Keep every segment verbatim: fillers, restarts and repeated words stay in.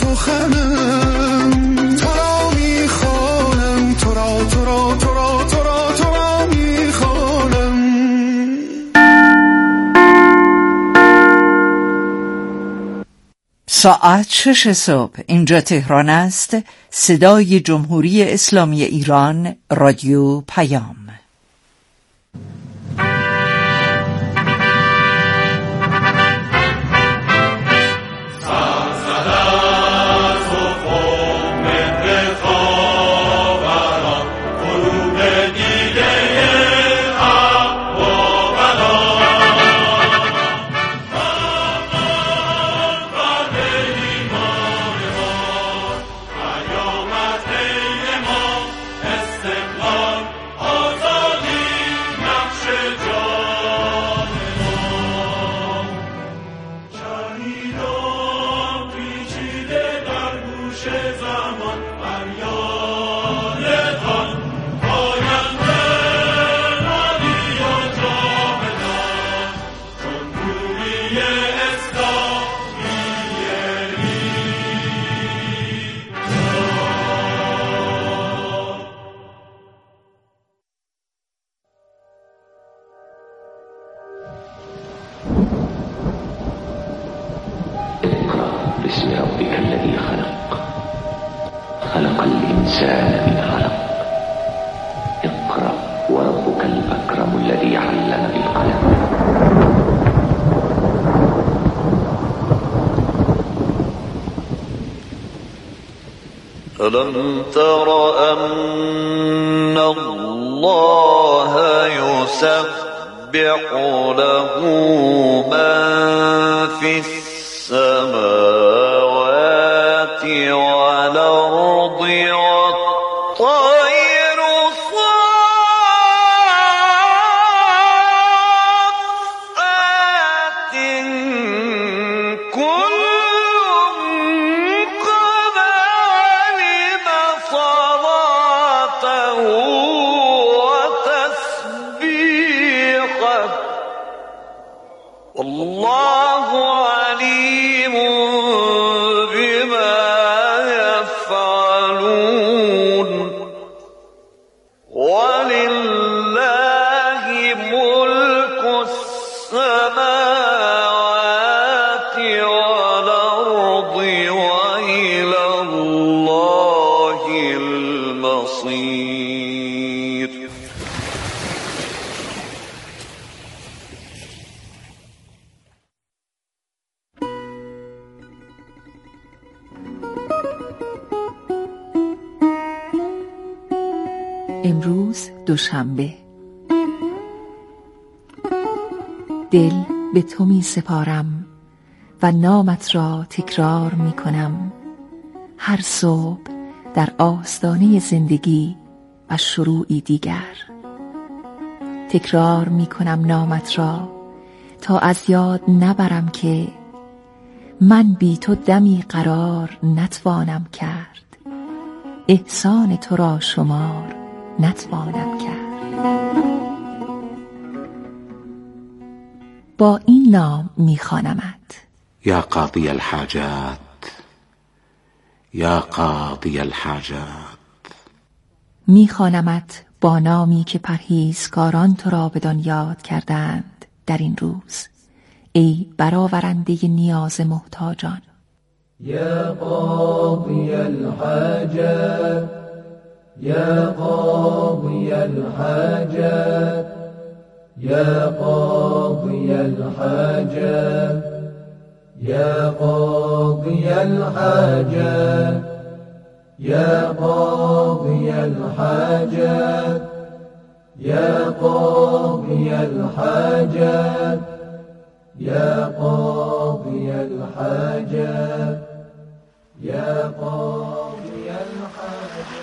سخنم، تو را میخوانم، تو را تو را تو را تو را تو را میخوانم. ساعت شش صبح اینجا تهران است. صدای جمهوری اسلامی ایران، رادیو پیام. بسم ربك الذي خلق خلق الإنسان من علق اقرأ وربك الأكرم الذي علم بالقلم. ألم تر أن الله يسبح له من في السماوات والأرض والطير صافات كل قد علم صلاته وتسبيحه والله عليم بما يفعلون. ولله ملك السماوات والأرض وإلى الله المصير. امروز دوشنبه. دل به تو می سپارم و نامت را تکرار می کنم هر صبح در آستانه زندگی و شروعی دیگر. تکرار می کنم نامت را تا از یاد نبرم که من بی تو دمی قرار نتوانم کرد، احسان تو را شمار نتوانم کرد. با این نام میخوانمت: یا قاضی الحاجات، یا قاضی الحاجات. میخوانمت با نامی که پرهیزکاران تو را بدان یاد کردند در این روز، ای برآورنده نیاز محتاجان. یا قاضی الحاجات، یا قاضی الحاجات، یا قاضی الحاجات، یا قاضی الحاجات، یا قاضی الحاجات، یا قاضی الحاجات، یا قاضی الحاجات، یا قاضی الحاجات.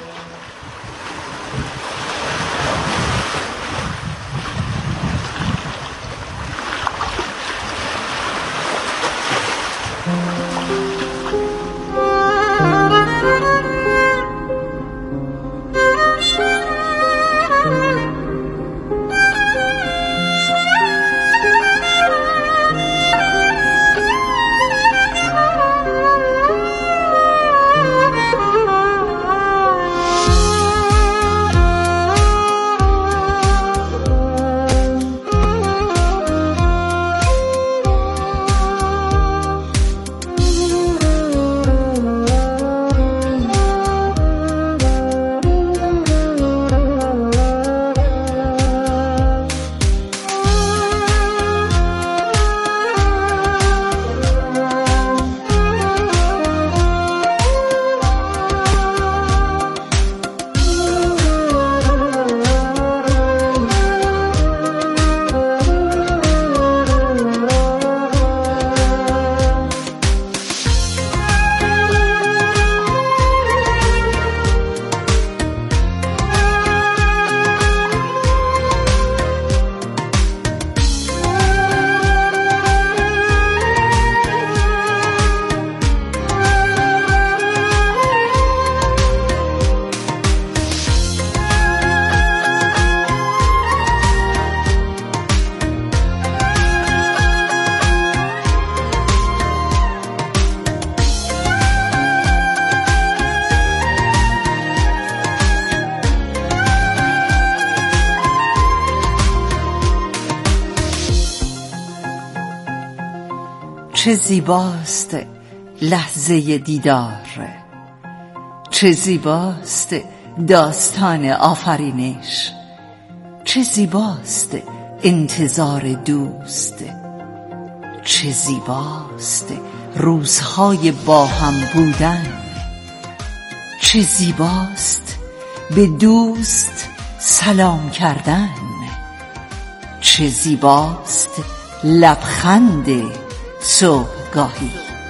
چه زیباست لحظه دیدار، چه زیباست داستان آفرینش، چه زیباست انتظار دوست، چه زیباست روزهای با هم بودن، چه زیباست به دوست سلام کردن، چه زیباست لبخند صبحگاهی.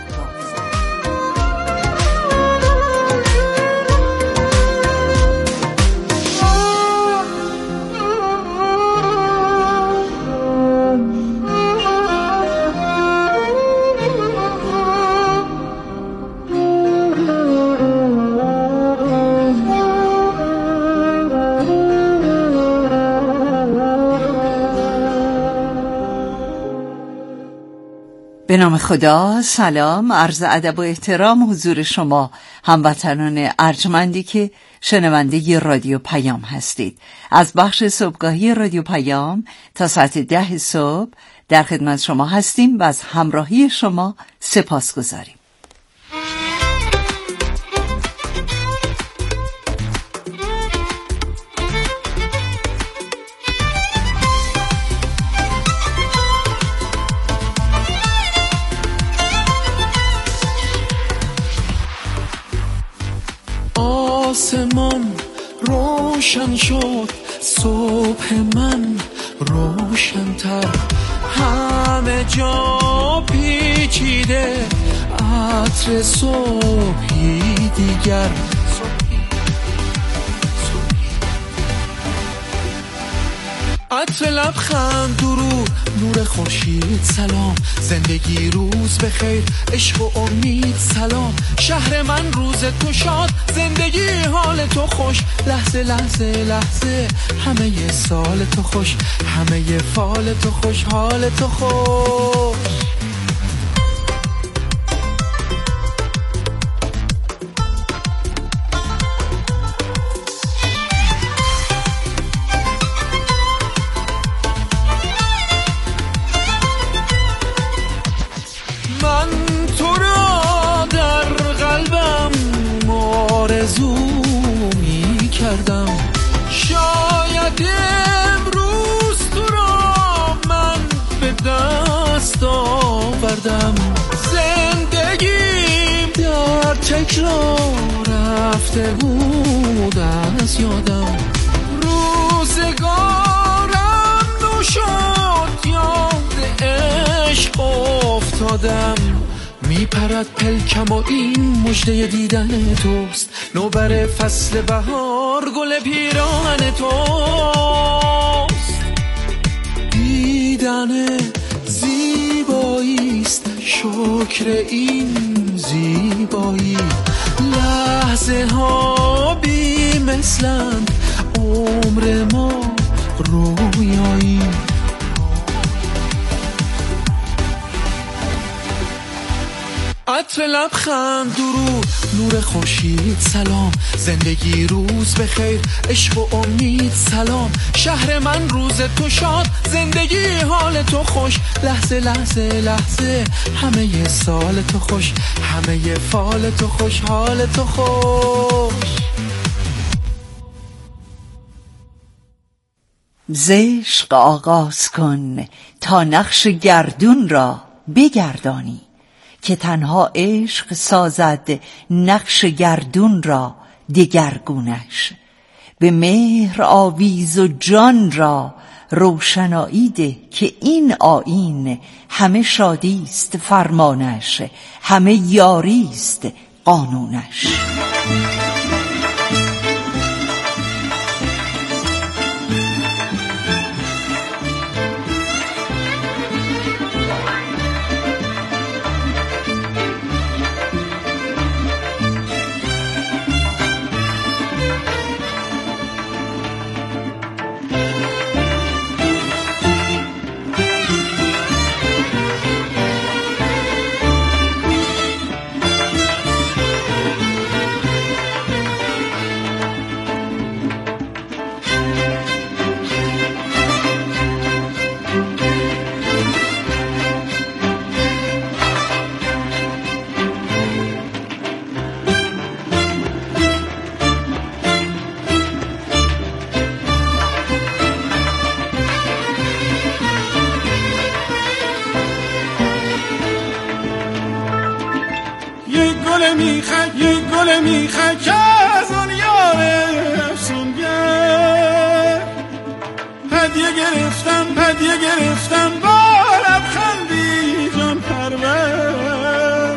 به نام خدا. سلام، عرض ادب و احترام حضور شما هموطنان ارجمندی که شنونده رادیو پیام هستید. از بخش صبحگاهی رادیو پیام تا ساعت ده صبح در خدمت شما هستیم و از همراهی شما سپاسگزاریم. آسمان روشن شد، صبح من روشن‌تر، همه جا پیچیده عطر صبحی دیگر. عطر لبخند، درود، نور خورشید، سلام، زندگی روز بخیر، عشق و امید، سلام، شهر من روز تو شاد، زندگی حال تو خوش، لحظه لحظه لحظه همه ی سال تو خوش، همه ی فال تو خوش، حال تو خوش. شاید امروز تو را من به دست آوردم، زندگیم در تکرار رفته بود از یادم، روزگارم نو شد، یاد عشق افتادم، میپرد پلکم و این مژده دیدن توست، نوبر فصل بهار گل پیراهن توست. دیدن زیباییست، شکر این زیبایی، لحظه ها بی مثلند، عمر ما رویایی. عطر لبخند، درود، نور خورشید، سلام، زندگی روز بخیر، عشق و امید، سلام، شهر من روز تو شاد، زندگی حال تو خوش، لحظه لحظه لحظه همه ی سال تو خوش، همه ی فال تو خوش، حال تو خوش. ز عشق آغاز کن تا نقش گردون را بگردانی، که تنها عشق سازد نقش گردون را دگرگونش. به مهر آویز و جان را روشنایی ده، که این آیین همه شادیست فرمانش، همه یاریست قانونش. یک گل میخک از اون یار افسونگر، هدیه گرفتم هدیه گرفتم با لبخندی جان پرور،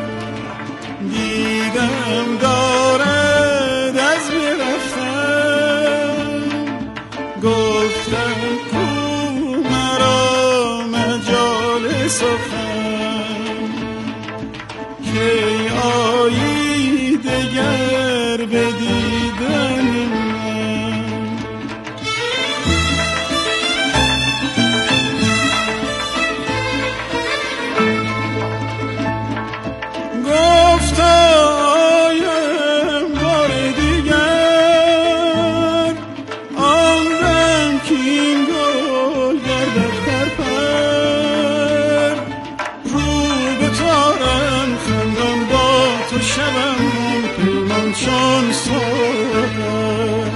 دیدم دارد از میرفتم، گفتم کو مرا مجال سخن، کی آیی دگر به دیدن من. گفت آیم بار دیگر، آمدم که این گل گردد پرپر، رو به تارم خندان با تو شبم پیمان چون سوگر.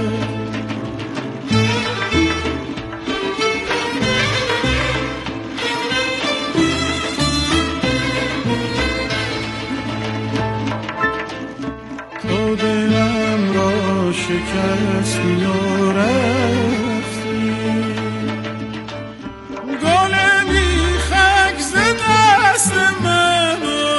تو دلم را شکستی و رفتی، گل میخک ز دست من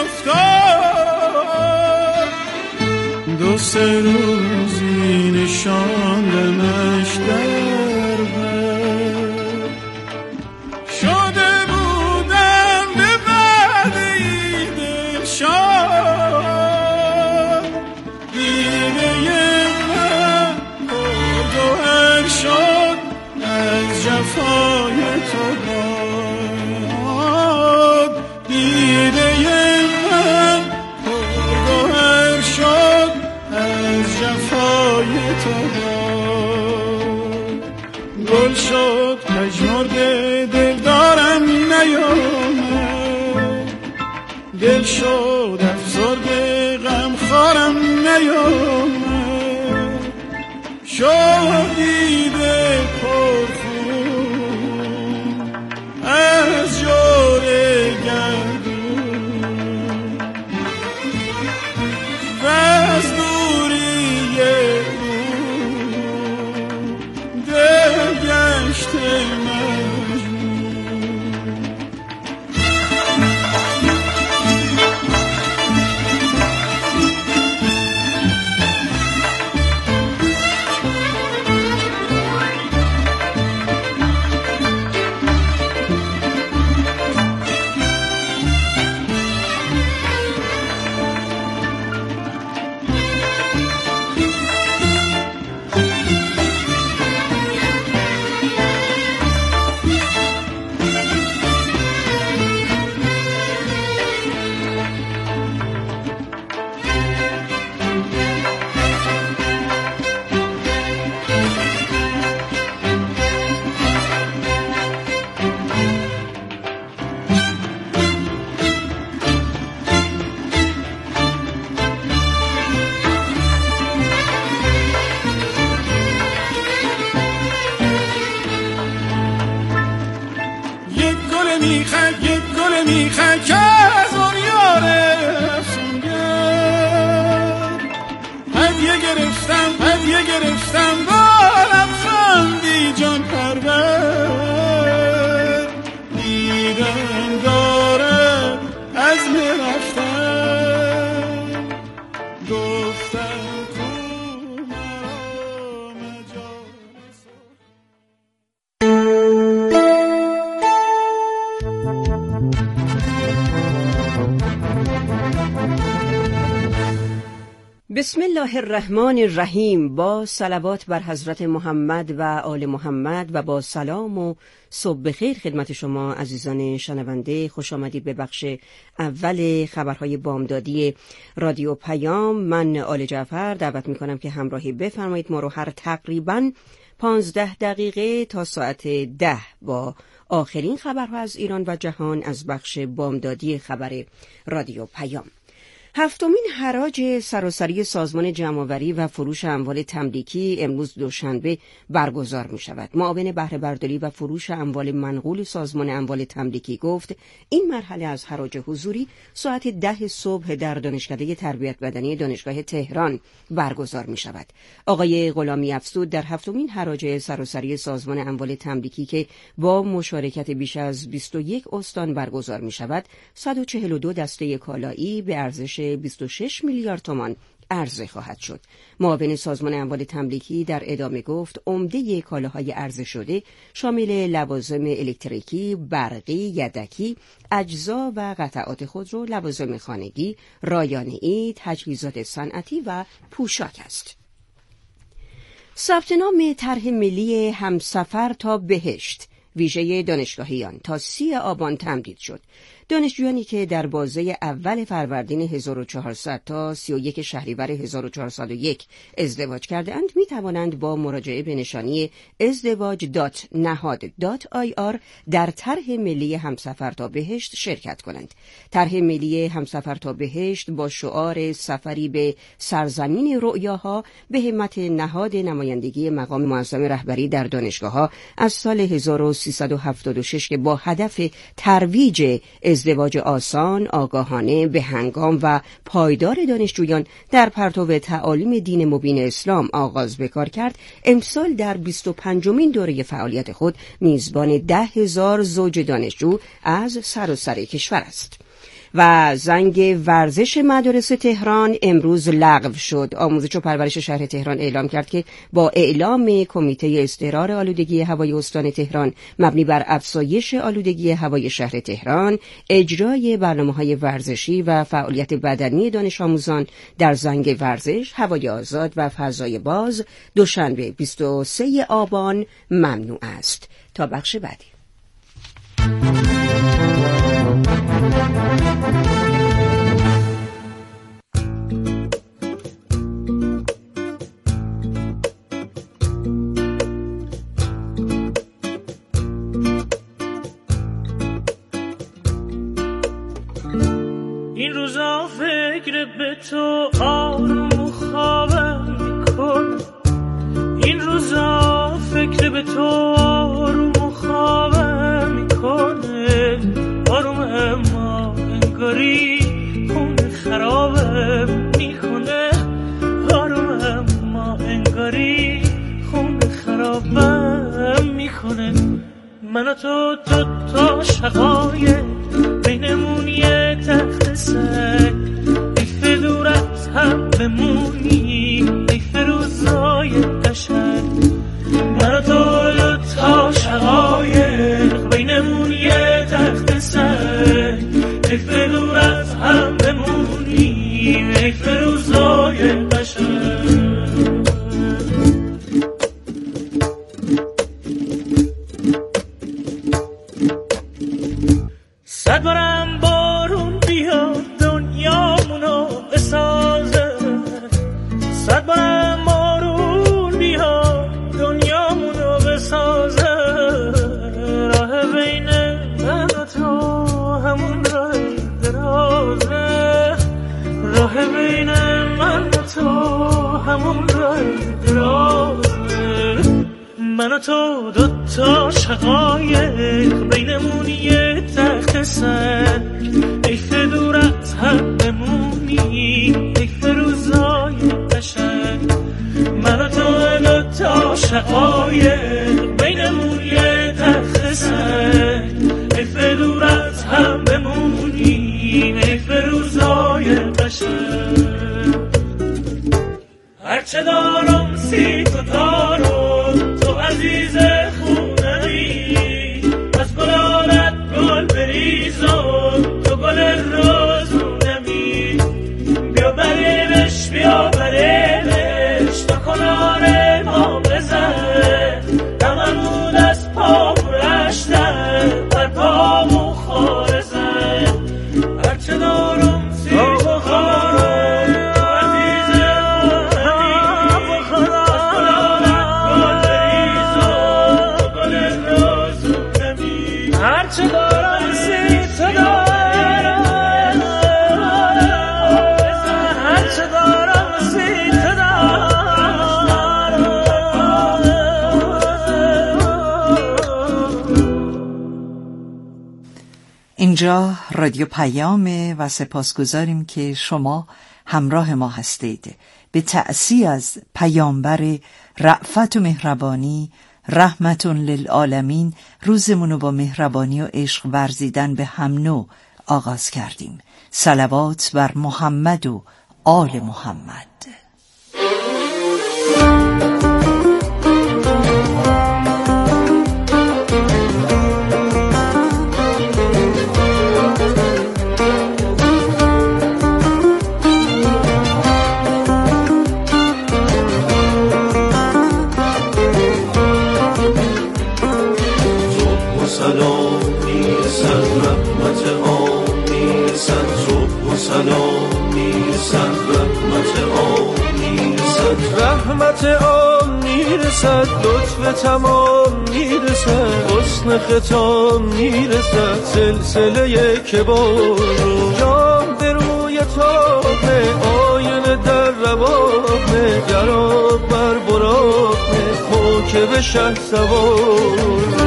افتاد، دو سه روزی نشاندمش در بر، شده بودم به وعده دلشاد، دیده من پرگوهر شد از جفای تو باد، دیده من پرگوهر شد از جفای تو باد، گل شد پژمرده دل دارم نیامد، دل شد افسرده غم خارم نیامد، شد دیده پرخون از جور گردون و از دوری اون دل گشته میخک یک گل میخک از اون یار افسونگر، هدیه گرفتم هدیه گرفتم با لبخندی جان پرور، دیدم داره از میرفتم، گفتم کو مرا مجال بسم الله الرحمن الرحیم. با صلوات بر حضرت محمد و آل محمد و با سلام و صبح بخیر خدمت شما عزیزان شنونده. خوش آمدید به بخش اول خبرهای بامدادی رادیو پیام. من آل جعفر دعوت میکنم که همراهی بفرمایید ما رو هر تقریباً پانزده دقیقه تا ساعت ده با آخرین خبرها از ایران و جهان از بخش بامدادی خبر رادیو پیام. هفتمین حراج سراسری سازمان جمع‌آوری و فروش اموال تملیکی امروز دوشنبه برگزار می شود. معاون بهره برداری و فروش اموال منقول سازمان اموال تملیکی گفت این مرحله از حراج حضوری ساعت ده صبح در دانشکده تربیت بدنی دانشگاه تهران برگزار می شود. آقای غلامی افزود در هفتمین حراج سراسری سازمان اموال تملیکی که با مشارکت بیش از بیست و یک استان برگزار می شود، صد و چهل و دو دسته کالایی به ارزش بیست و شش میلیارد تومان عرضه خواهد شد. معاون سازمان اموال تملیکی در ادامه گفت عمده کالاهای عرضه شده شامل لوازم الکتریکی، برقی، یدکی، اجزا و قطعات خودرو، لوازم خانگی، رایانه‌ای، تجهیزات صنعتی و پوشاک است. ثبت نام طرح ملی همسفر تا بهشت ویژه دانشگاهیان تا سی آبان تمدید شد. دانشجویانی که در بازه اول فروردین هزار و چهارصد تا سی و یک شهریور هزار و چهارصد و یک ازدواج کرده‌اند می توانند با مراجعه به نشانی ازدواج دات نهاد دات آی آر در طرح ملی همسفر تا بهشت شرکت کنند. طرح ملی همسفر تا بهشت با شعار سفری به سرزمین رؤیاها به همت نهاد نمایندگی مقام معظم رهبری در دانشگاه‌ها از سال هزار و سیصد و هفتاد و شش که با هدف ترویج ازدواج آسان، آگاهانه، به هنگام و پایدار دانشجویان در پرتو تعالیم دین مبین اسلام آغاز به کار کرد، امسال در بیست و پنجمین دوره فعالیت خود میزبان ده هزار زوج دانشجو از سراسر کشور است. و زنگ ورزش مدارس تهران امروز لغو شد. آموزش و پرورش شهر تهران اعلام کرد که با اعلام کمیته استقرار آلودگی هوای استان تهران مبنی بر افزایش آلودگی هوای شهر تهران، اجرای برنامه‌های ورزشی و فعالیت بدنی دانش آموزان در زنگ ورزش، هوای آزاد و فضای باز دوشنبه بیست و سه آبان ممنوع است. تا بخش بعدی. این روزا فکر به تو آروم و خوابم میکنه، این روزا فکر به تو آروم و خوابم میکنه، آروم اما انگاری خون خرابم میکنه، آروم اما انگاری خون خرابم میکنه. من و تو دو تا شقایق بینمون یه تخت سنگ، ای فدور از هم بمونی ای فروزای قشنگ. من و تو دو تا شقایق بینمون یه تخت سنگ، ای فدور از هم بمونی ای فروزای قشنگ. صد بارم بارون بیاد دنیامونو بسازه، صد بارم بارون بیاد دنیامونو بسازه. راه بین من و تو همون راه درازه، راه بین من و تو همون راه درازه. من و تو دو تا شقایق بینمون یه تخت سنگ، ای فدور از هم بمونی ای فروزای قشنگ. من و تو دو تا شقایق بینمون یه تخت سنگ، ای فدور از هم بمونی ای فروزای قشنگ. هرچه دارم سی تو دارم، تو عزیز خونه‌ای، از گلانت گل بریزم، تو گل روزونمی. بیا بریمش بیا بریمش تا کنار ما بزن، نممون از پا رشتن بر پامون خاره زن. هرچه دارم سی تو دارم، تو عزیز هرچه دارم سی تو اینجا رادیو پیامه و سپاسگزاریم که شما همراه ما هستید. به تعزی از پیامبر رأفت و مهربانی رحمت للعالمین روزمونو با مهربانی و عشق ورزیدن به هم نوع آغاز کردیم. صلوات بر محمد و آل محمد. رحمت عام میرسد، لطف تمام میرسد، حسن ختام میرسد، سلسله کبار جام به روی تابه، آینه در روابه، گراب بر براقه، موکب شه سوار.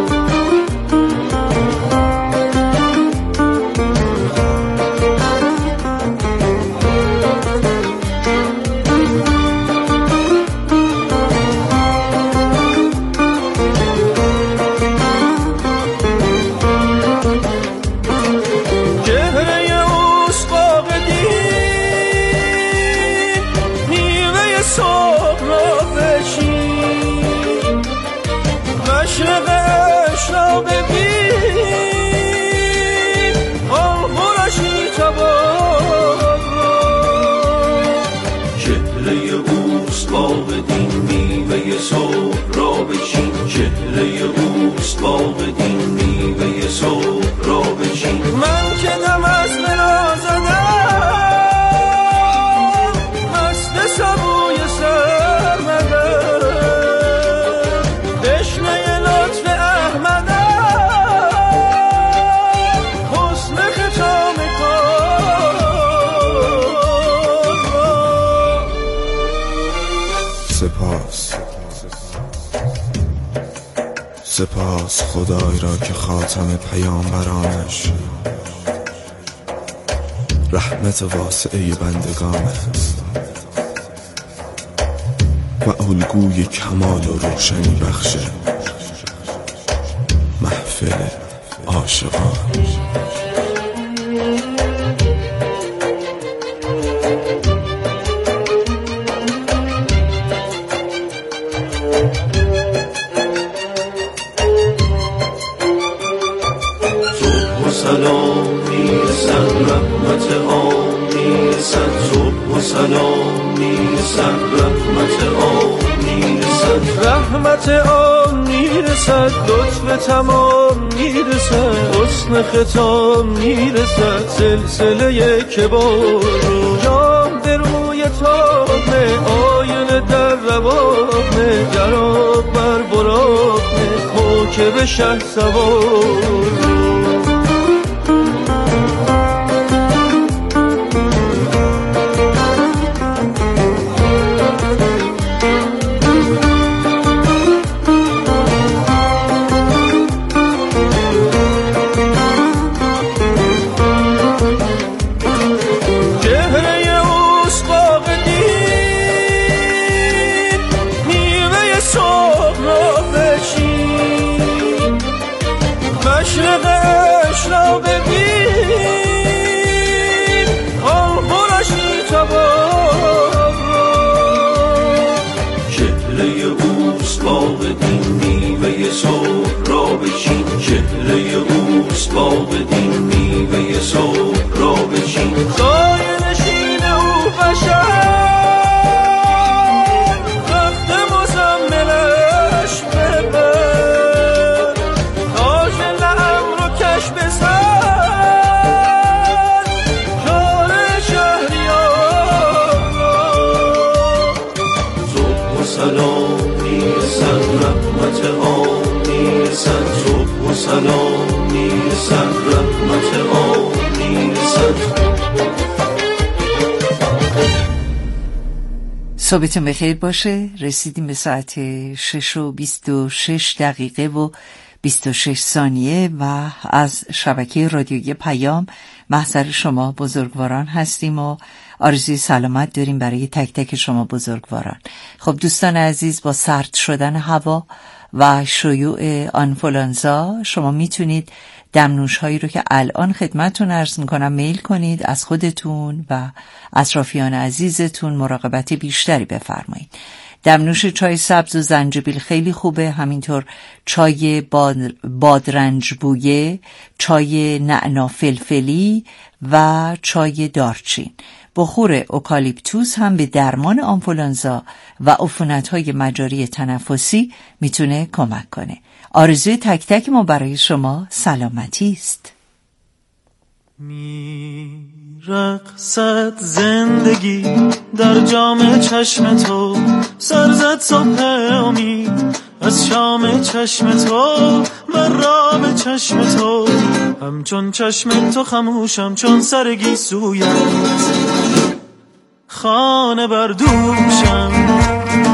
سپاس خدای را که خاتم پیامبرانش رحمت واسعه بندگان است و الگوی کمال و روشنی بخش محفل عاشقان. سلام میرسد، رحمت عام میرسد، صبح و سلام میرسد، رحمت عام میرسد، رحمت عام میرسد، لطف تمام میرسد، حسن ختام میرسد، سلسله کبار جام به روی تابه، آینه در روابه، گراب بر براقه، موکب شه سوار. صبحتون بخیر باشه. رسیدیم به ساعت شش و بیست و شش دقیقه و بیست و شش ثانیه و از شبکه رادیویی پیام محضر شما بزرگواران هستیم و آرزوی سلامت داریم برای تک تک شما بزرگواران. خب دوستان عزیز، با سرد شدن هوا و شیوع آنفولانزا شما میتونید دمنوش هایی رو که الان خدمتتون عرض میکنم میل کنید، از خودتون و اطرافیان عزیزتون مراقبت بیشتری بفرمایید. دمنوش چای سبز و زنجبیل خیلی خوبه، همینطور چای باد بادرنج بویه، چای نعنا فلفلی و چای دارچین. بخور اوکالیپتوس هم به درمان آنفولانزا و عفونت‌های مجاری تنفسی میتونه کمک کنه. آرزوی تک تک ما برای شما سلامتی است. میرقصد زندگی در جام چشم تو، سرزد صبح امید از شام چشم تو، من را به چشم تو همچون چشم تو خموشم، چون سر گیسویت خانه بردوشم.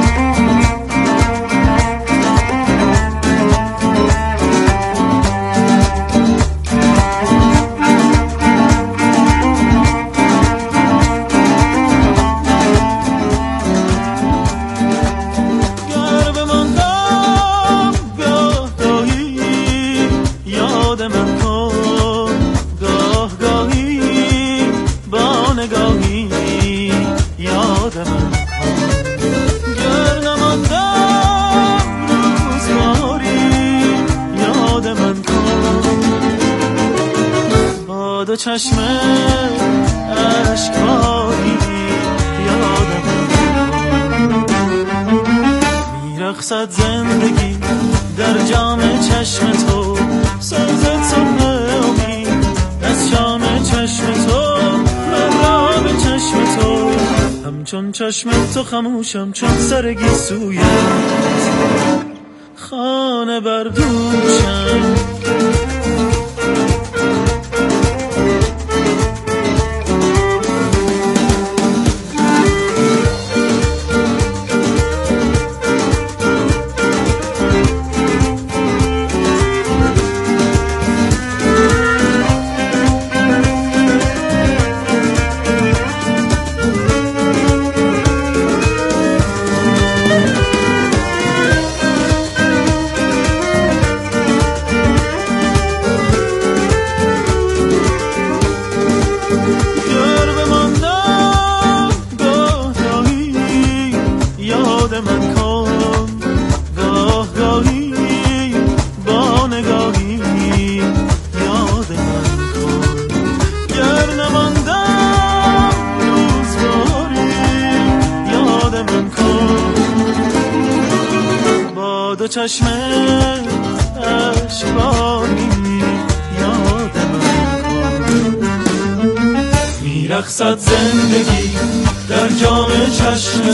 چشم اشکباری یادم میرقصد زندگی در جام چشم تو، سازد صبح امید از شام چشم تو، من را به چشم تو همچون چشم تو خموشم، چون سر گیسویت خانه بردوشم. چشم اشکباری یادم میرقصد زندگی در جام چشم